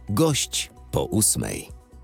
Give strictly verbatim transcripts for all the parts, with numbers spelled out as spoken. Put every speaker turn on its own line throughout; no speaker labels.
Gość po ósmej.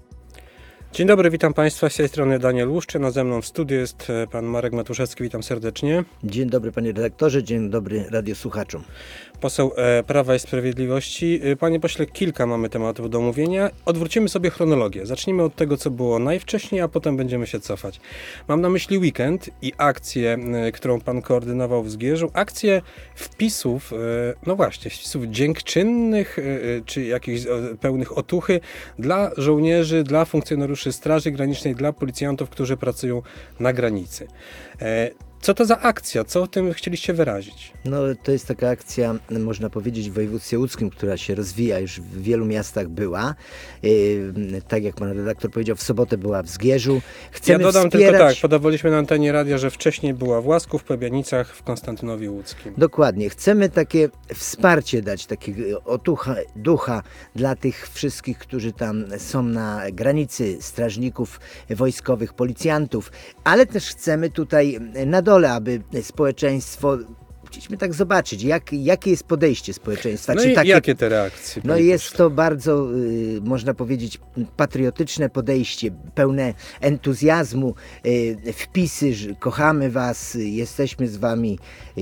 Dzień dobry, witam Państwa. Z tej strony Daniel Łuszczy. Na ze mną w studiu jest pan Marek Matuszewski. Witam serdecznie.
Dzień dobry panie redaktorze, dzień dobry radiosłuchaczom.
Poseł e, Prawa i Sprawiedliwości. Panie pośle, kilka mamy tematów do omówienia. Odwrócimy sobie chronologię. Zacznijmy od tego, co było najwcześniej, a potem będziemy się cofać. Mam na myśli weekend i akcję, e, którą pan koordynował w Zgierzu. Akcję wpisów, e, no właśnie, wpisów dziękczynnych, e, czy jakichś e, pełnych otuchy dla żołnierzy, dla funkcjonariuszy Straży Granicznej, dla policjantów, którzy pracują na granicy. E, Co to za akcja? Co tym chcieliście wyrazić?
No to jest taka akcja, można powiedzieć, w województwie łódzkim, która się rozwija, już w wielu miastach była. Yy, tak jak pan redaktor powiedział, w sobotę była w Zgierzu. Chcemy
ja dodam
wspierać...
tylko tak, podawaliśmy na antenie radia, że wcześniej była w Łasku, w Pabianicach, w Konstantynowie Łódzkim.
Dokładnie. Chcemy takie wsparcie dać, takiego otucha, ducha dla tych wszystkich, którzy tam są na granicy, strażników wojskowych, policjantów, ale też chcemy tutaj na dole, aby społeczeństwo, chcieliśmy tak zobaczyć, jak, jakie jest podejście społeczeństwa.
No
Czy
i
takie,
jakie te reakcje?
No jest to bardzo, y, można powiedzieć, patriotyczne podejście, pełne entuzjazmu, y, wpisy, że kochamy was, y, jesteśmy z wami, y,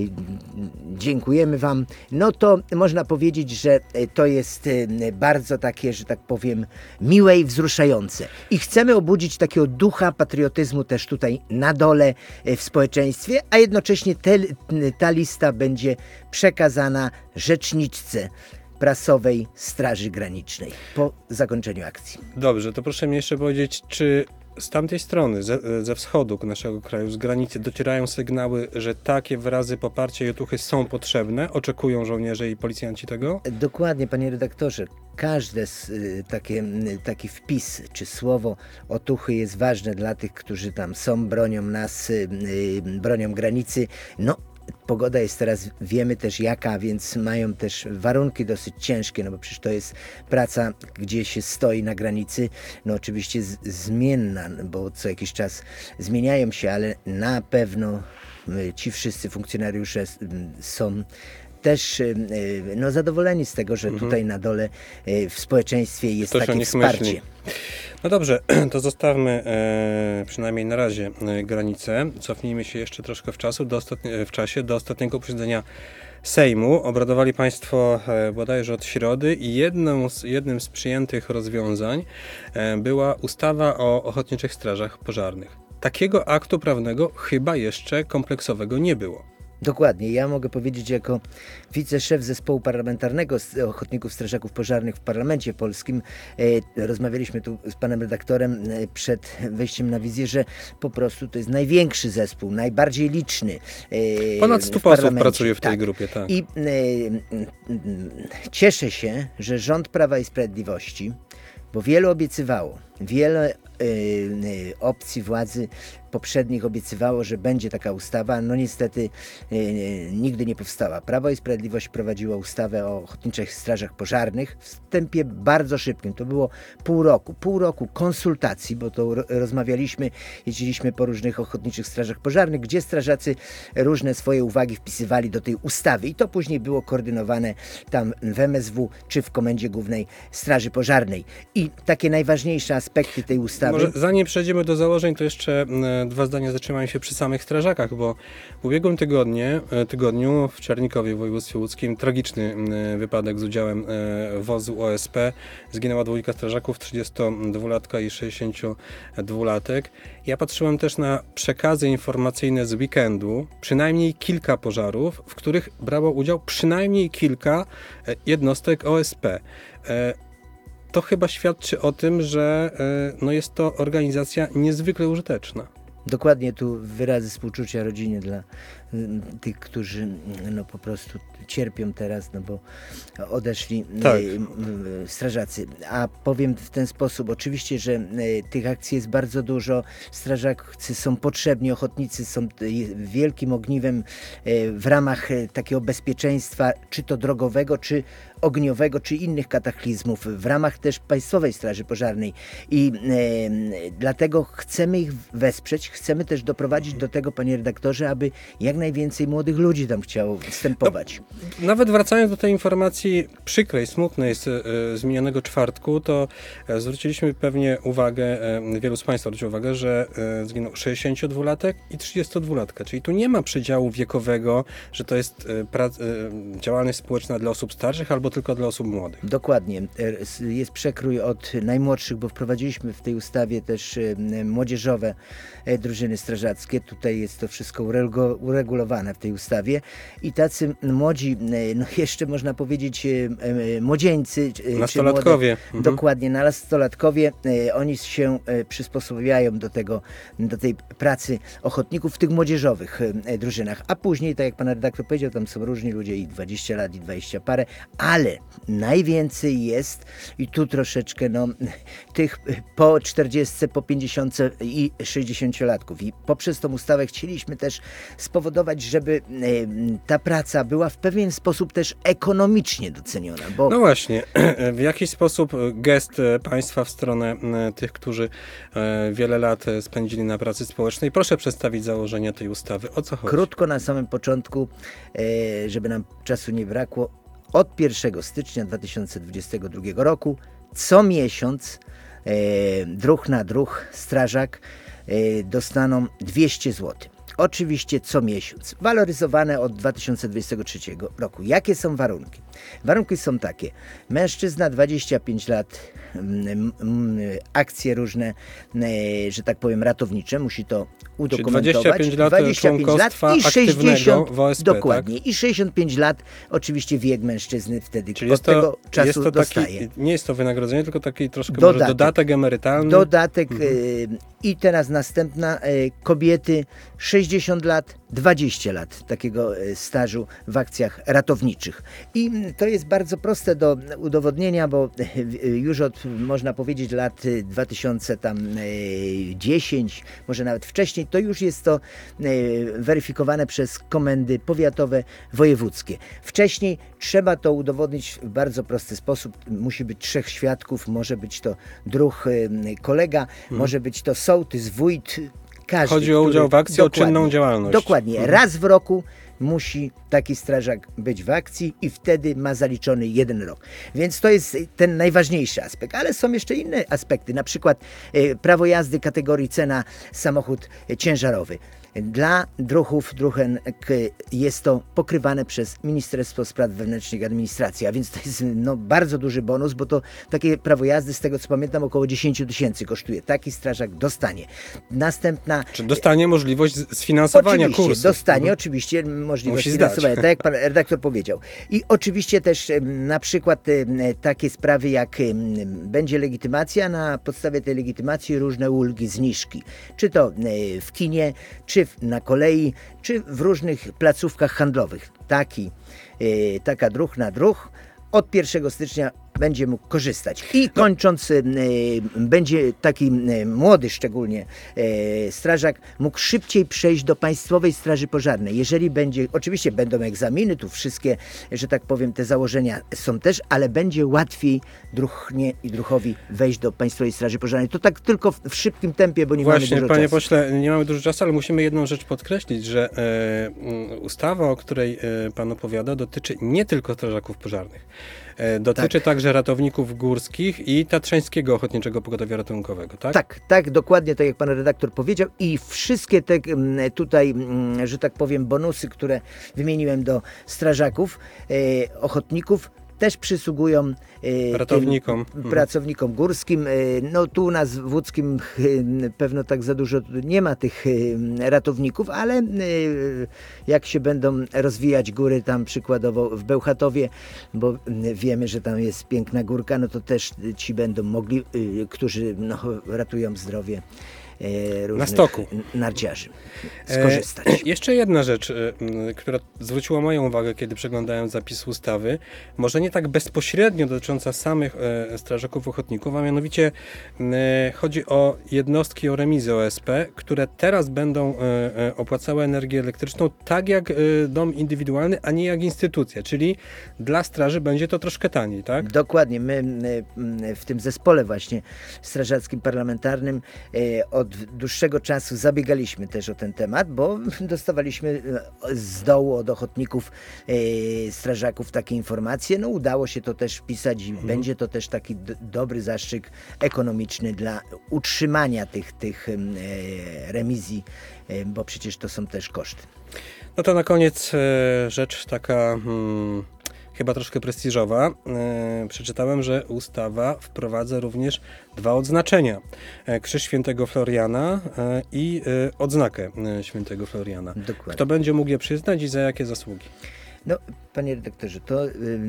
dziękujemy wam. No to można powiedzieć, że y, to jest y, bardzo takie, że tak powiem, miłe i wzruszające. I chcemy obudzić takiego ducha patriotyzmu też tutaj na dole y, w społeczeństwie, a jednocześnie te, ta lista będzie przekazana rzeczniczce prasowej Straży Granicznej po zakończeniu akcji.
Dobrze, to proszę mi jeszcze powiedzieć, czy z tamtej strony, ze, ze wschodu naszego kraju, z granicy docierają sygnały, że takie wyrazy poparcia i otuchy są potrzebne? Oczekują żołnierze i policjanci tego?
Dokładnie, panie redaktorze. Każde takie, taki wpis czy słowo otuchy jest ważne dla tych, którzy tam są, bronią nas, bronią granicy. No, pogoda jest teraz, wiemy też jaka, więc mają też warunki dosyć ciężkie, no bo przecież to jest praca, gdzie się stoi na granicy, no oczywiście z, zmienna, bo co jakiś czas zmieniają się, ale na pewno ci wszyscy funkcjonariusze są też no, zadowoleni z tego, że mhm. tutaj na dole w społeczeństwie jest
Ktoś
takie wsparcie.
Myśli. No dobrze, to zostawmy e, przynajmniej na razie e, granicę. Cofnijmy się jeszcze troszkę w, czasu, do ostatnie, w czasie do ostatniego posiedzenia Sejmu. Obradowali Państwo e, bodajże od środy i jedną z, jednym z przyjętych rozwiązań e, była ustawa o ochotniczych strażach pożarnych. Takiego aktu prawnego chyba jeszcze kompleksowego nie było.
Dokładnie. Ja mogę powiedzieć jako wiceszef zespołu parlamentarnego Ochotników Strażaków Pożarnych w Parlamencie Polskim. E, rozmawialiśmy tu z panem redaktorem e, przed wejściem na wizję, że po prostu to jest największy zespół, najbardziej liczny. E,
Ponad stu posłów pracuje w tej
tak.
grupie. Tak.
I e, e, cieszę się, że rząd Prawa i Sprawiedliwości, bo wiele obiecywało, wiele e, e, opcji władzy poprzednich obiecywało, że będzie taka ustawa, no niestety e, nigdy nie powstała. Prawo i Sprawiedliwość prowadziło ustawę o ochotniczych strażach pożarnych w tempie bardzo szybkim. To było pół roku. Pół roku konsultacji, bo to rozmawialiśmy, jeździliśmy po różnych ochotniczych strażach pożarnych, gdzie strażacy różne swoje uwagi wpisywali do tej ustawy i to później było koordynowane tam w M S W czy w Komendzie Głównej Straży Pożarnej. I takie najważniejsze aspekty tej ustawy.
Może zanim przejdziemy do założeń, to jeszcze dwa zdania zatrzymają się przy samych strażakach, bo w ubiegłym tygodniu, tygodniu w Czernikowie w województwie łódzkim tragiczny wypadek z udziałem wozu O S P. Zginęła dwójka strażaków, trzydziestodwulatka i sześćdziesięciodwulatek. Ja patrzyłem też na przekazy informacyjne z weekendu, przynajmniej kilka pożarów, w których brało udział przynajmniej kilka jednostek O S P. To chyba świadczy o tym, że no jest to organizacja niezwykle użyteczna.
Dokładnie, tu wyrazy współczucia rodzinie dla tych, którzy no po prostu cierpią teraz, no bo odeszli tak. strażacy. A powiem w ten sposób, oczywiście, że tych akcji jest bardzo dużo, strażacy są potrzebni, ochotnicy są wielkim ogniwem w ramach takiego bezpieczeństwa, czy to drogowego, czy ogniowego, czy innych kataklizmów, w ramach też Państwowej Straży Pożarnej. I e, dlatego chcemy ich wesprzeć, chcemy też doprowadzić do tego, panie redaktorze, aby jak najwięcej młodych ludzi tam chciało wstępować.
No, nawet wracając do tej informacji przykrej, smutnej z, z minionego czwartku, to zwróciliśmy pewnie uwagę, wielu z Państwa zwróciło uwagę, że zginął sześćdziesięciodwulatek i trzydziestodwulatka, czyli tu nie ma przedziału wiekowego, że to jest prac, działalność społeczna dla osób starszych albo tylko dla osób młodych.
Dokładnie. Jest przekrój od najmłodszych, bo wprowadziliśmy w tej ustawie też młodzieżowe drużyny strażackie. Tutaj jest to wszystko uregulowane w tej ustawie i tacy młodzi, no jeszcze można powiedzieć młodzieńcy.
Nastolatkowie.
Młode, mhm. Dokładnie, nastolatkowie, oni się przysposobiają do tego, do tej pracy ochotników w tych młodzieżowych drużynach. A później, tak jak pan redaktor powiedział, tam są różni ludzie i dwadzieścia lat i dwadzieścia parę, ale najwięcej jest i tu troszeczkę no, tych po czterdziestce, po pięćdziesiątce i sześćdziesięciolatków. I poprzez tą ustawę chcieliśmy też spowodować, żeby ta praca była w pewien sposób też ekonomicznie doceniona. Bo...
No właśnie, w jakiś sposób gest państwa w stronę tych, którzy wiele lat spędzili na pracy społecznej. Proszę przedstawić założenia tej ustawy. O co chodzi? Krótko
na samym początku, żeby nam czasu nie brakło, od pierwszego stycznia dwa tysiące dwudziestego drugiego roku co miesiąc druh na druh strażak dostaną dwieście złotych. Oczywiście co miesiąc, waloryzowane od dwa tysiące dwudziestego trzeciego roku. Jakie są warunki? Warunki są takie. Mężczyzna dwadzieścia pięć lat, akcje różne, że tak powiem ratownicze, musi to udokumentować.
Czyli dwadzieścia pięć lat dwadzieścia pięć członkostwa lat i sześćdziesiąt w O S P,
dokładnie.
Tak?
I sześćdziesiąt pięć lat, oczywiście wiek mężczyzny wtedy
Czyli
od
jest to,
tego czasu
jest to
dostaje.
Taki, nie jest to wynagrodzenie, tylko taki troszkę
dodatek,
może dodatek emerytalny.
Dodatek
mhm.
y, i teraz następna y, kobiety sześćdziesiąt lat, dwadzieścia lat takiego y, stażu w akcjach ratowniczych. I y, to jest bardzo proste do udowodnienia, bo y, już od, można powiedzieć, lat y, dwa tysiące dziesiątego, może nawet wcześniej, to już jest to y, weryfikowane przez komendy powiatowe, wojewódzkie. Wcześniej trzeba to udowodnić w bardzo prosty sposób. Musi być trzech świadków, może być to druh y, kolega, hmm. może być to sołtys, wójt, każdy.
Chodzi o udział w akcji, o czynną działalność.
Dokładnie. Mhm. Raz w roku musi taki strażak być w akcji i wtedy ma zaliczony jeden rok. Więc to jest ten najważniejszy aspekt. Ale są jeszcze inne aspekty, na przykład y, prawo jazdy kategorii C na samochód ciężarowy. Dla druhów, druhenek jest to pokrywane przez Ministerstwo Spraw Wewnętrznych i Administracji, a więc to jest no, bardzo duży bonus, bo to takie prawo jazdy, z tego co pamiętam, około dziesięć tysięcy kosztuje. Taki strażak dostanie. Następna...
Czy dostanie możliwość sfinansowania
oczywiście,
kursu?
Dostanie
mhm.
oczywiście możliwość
Musi
finansowania,
zdać.
tak jak pan redaktor powiedział. I oczywiście też na przykład takie sprawy jak będzie legitymacja, na podstawie tej legitymacji różne ulgi, zniżki. Czy to w kinie, czy na kolei, czy w różnych placówkach handlowych. Taki, yy, taka druh na druh od pierwszego stycznia będzie mógł korzystać. I kończąc, y, będzie taki y, młody szczególnie y, strażak mógł szybciej przejść do Państwowej Straży Pożarnej. Jeżeli będzie, oczywiście będą egzaminy, tu wszystkie, że tak powiem, te założenia są też, ale będzie łatwiej druhnie i druhowi wejść do Państwowej Straży Pożarnej. To tak tylko w, w szybkim tempie, bo nie
Właśnie,
mamy dużo
panie
czasu.
pośle, nie mamy dużo czasu, ale musimy jedną rzecz podkreślić, że e, ustawa, o której e, pan opowiada, dotyczy nie tylko strażaków pożarnych. E, dotyczy tak. także ratowników górskich i Tatrzańskiego Ochotniczego Pogotowia Ratunkowego, tak?
Tak, tak, dokładnie tak jak pan redaktor powiedział i wszystkie te tutaj, że tak powiem, bonusy, które wymieniłem do strażaków, e, ochotników, też przysługują e,
ratownikom,
tym pracownikom górskim. E, no tu u nas w Łódzkim e, pewno tak za dużo nie ma tych e, ratowników, ale e, jak się będą rozwijać góry tam przykładowo w Bełchatowie, bo e, wiemy, że tam jest piękna górka, no to też ci będą mogli, e, którzy no, ratują zdrowie E, różnych
na stoku
narciarzy skorzystać.
E, jeszcze jedna rzecz, e, która zwróciła moją uwagę, kiedy przeglądałem zapis ustawy, może nie tak bezpośrednio dotycząca samych e, strażaków ochotników, a mianowicie e, chodzi o jednostki, o remizy O S P, które teraz będą e, e, opłacały energię elektryczną tak jak e, dom indywidualny, a nie jak instytucja, czyli dla straży będzie to troszkę taniej, tak?
Dokładnie. My w tym zespole właśnie strażackim parlamentarnym e, od od dłuższego czasu zabiegaliśmy też o ten temat, bo dostawaliśmy z dołu od ochotników, e, strażaków takie informacje. No udało się to też wpisać i mhm. będzie to też taki d- dobry zastrzyk ekonomiczny dla utrzymania tych, tych e, remizji, e, bo przecież to są też koszty.
No to na koniec e, rzecz taka hmm, chyba troszkę prestiżowa. E, przeczytałem, że ustawa wprowadza również dwa odznaczenia. E, Krzyż Świętego Floriana e, i e, odznakę e, Świętego Floriana.
Dokładnie.
Kto będzie mógł je przyznać i za jakie zasługi?
No, panie redaktorze, to y,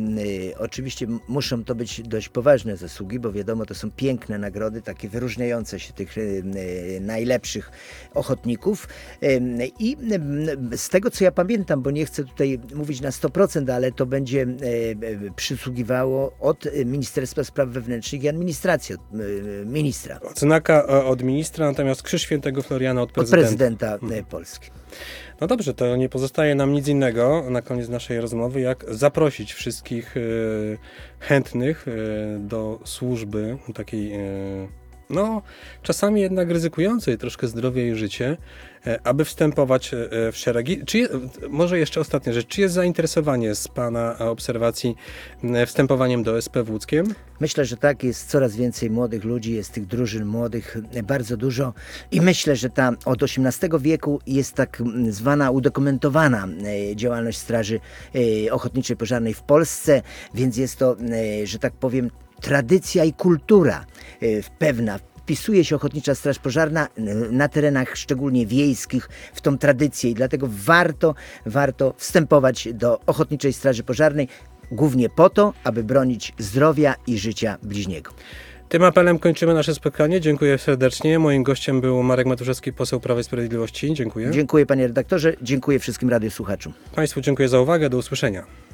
y, oczywiście muszą to być dość poważne zasługi, bo wiadomo, to są piękne nagrody, takie wyróżniające się tych y, y, najlepszych ochotników. Y, I y, z tego, co ja pamiętam, bo nie chcę tutaj mówić na sto procent, ale to będzie y, y, przysługiwało od Ministerstwa Spraw Wewnętrznych i Administracji, od y, ministra.
Odznaka od ministra, natomiast Krzyż Świętego Floriana od prezydenta.
Od prezydenta hmm. Polski.
No dobrze, to nie pozostaje nam nic innego na koniec naszej rozmowy, jak zaprosić wszystkich y, chętnych y, do służby takiej, y, no czasami jednak ryzykującej troszkę zdrowie i życie, y, aby wstępować y, w szeregi. Czy je, może jeszcze ostatnia rzecz, czy jest zainteresowanie z Pana obserwacji y, wstępowaniem do S P w Łódzkiem?
Myślę, że tak, jest coraz więcej młodych ludzi, jest tych drużyn młodych bardzo dużo i myślę, że ta od osiemnastego wieku jest tak zwana udokumentowana działalność Straży Ochotniczej Pożarnej w Polsce, więc jest to, że tak powiem, tradycja i kultura pewna. Wpisuje się Ochotnicza Straż Pożarna na terenach szczególnie wiejskich w tą tradycję i dlatego warto, warto wstępować do Ochotniczej Straży Pożarnej, głównie po to, aby bronić zdrowia i życia bliźniego.
Tym apelem kończymy nasze spotkanie. Dziękuję serdecznie. Moim gościem był Marek Matuszewski, poseł Prawa i Sprawiedliwości. Dziękuję.
Dziękuję panie redaktorze, dziękuję wszystkim radiosłuchaczom.
Państwu dziękuję za uwagę. Do usłyszenia.